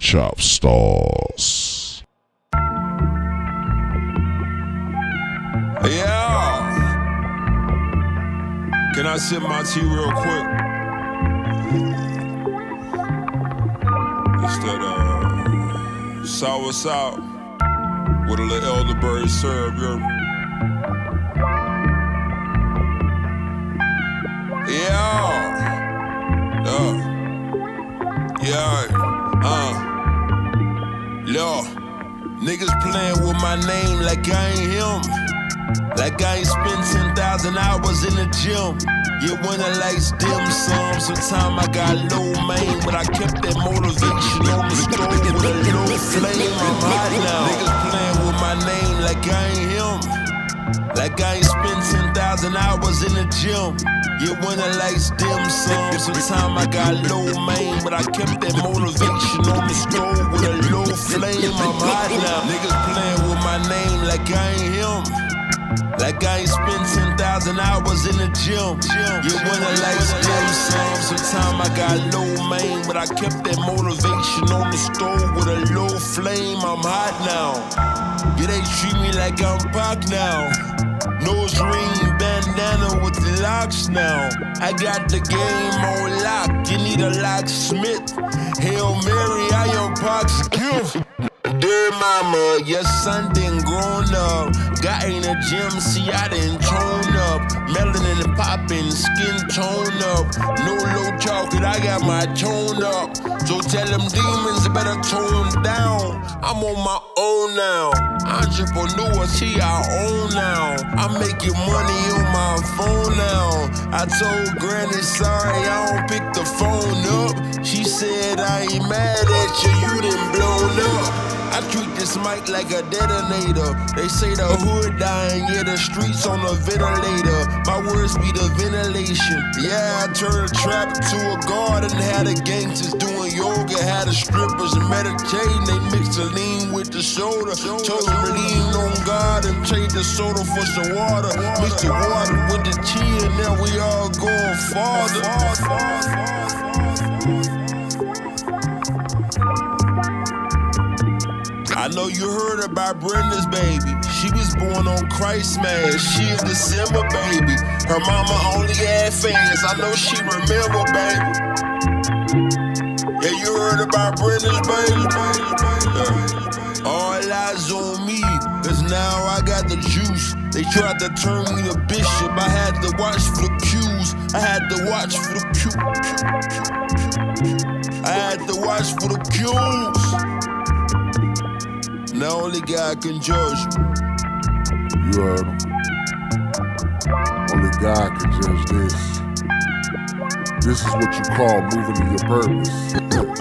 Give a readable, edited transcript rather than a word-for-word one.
Chop Stars. Yeah. Can I sip my tea real quick? It's that sour south with a little elderberry syrup, yeah. Look, niggas playing with my name like I ain't him. Like I ain't spent 10,000 hours in the gym. Yeah, when I likes dim sum, sometimes I got low main, but I kept that motivation on the stove with a low flame. I'm hot now. Niggas playing with my name like I ain't him. Like I ain't spent 10,000 hours in the gym. Yeah, when I likes dim sum, sometimes I got low main, but I kept that motivation on the stove with a low flame. I'm hot now. Niggas playing with my name like I ain't him. Like I ain't spent 10,000 hours in the gym. Yeah, when I likes dim sum, sometimes I got low main, but I kept that motivation on the stove with a low flame. I'm hot now. Yeah, they treat me like I'm Pac now. Nose ring, bandana with the locks now. I got the game on lock, you need a locksmith. Hail Mary, I am Pac's gift. Dear mama, your son done grown up. Got in the gym, see I done tone up. Melanin poppin', skin tone up. No low chocolate, I got my tone up. So tell them demons better tone down. I'm on my own now. Entrepreneur, see I own now. I'm making money on my phone now. I told Granny sorry I don't pick the phone up. She said I ain't mad at you, you done blown up. I treat this mic like a detonator. They say the hood dying, yeah, the streets on a ventilator. My words be the ventilation. Yeah, I turned a trap to a garden. Had the gangsters doing yoga, had the strippers meditating. They mixed the lean with the soda. Told them lean on God and trade the soda for some water. Mix the water with the tea and now we all going farther. I know you heard about Brenda's baby. She was born on Christmas. She is December baby. Her mama only had fans. I know she remember, baby. Yeah, you heard about Brenda's baby. Yeah. All eyes on me, cause now I got the juice. They tried to turn me to bishop. I had to watch for the cues. I had to watch for the cues. I had to watch for the cues. Now only God can judge you. You heard him. Only God can judge this. This is what you call moving to your purpose.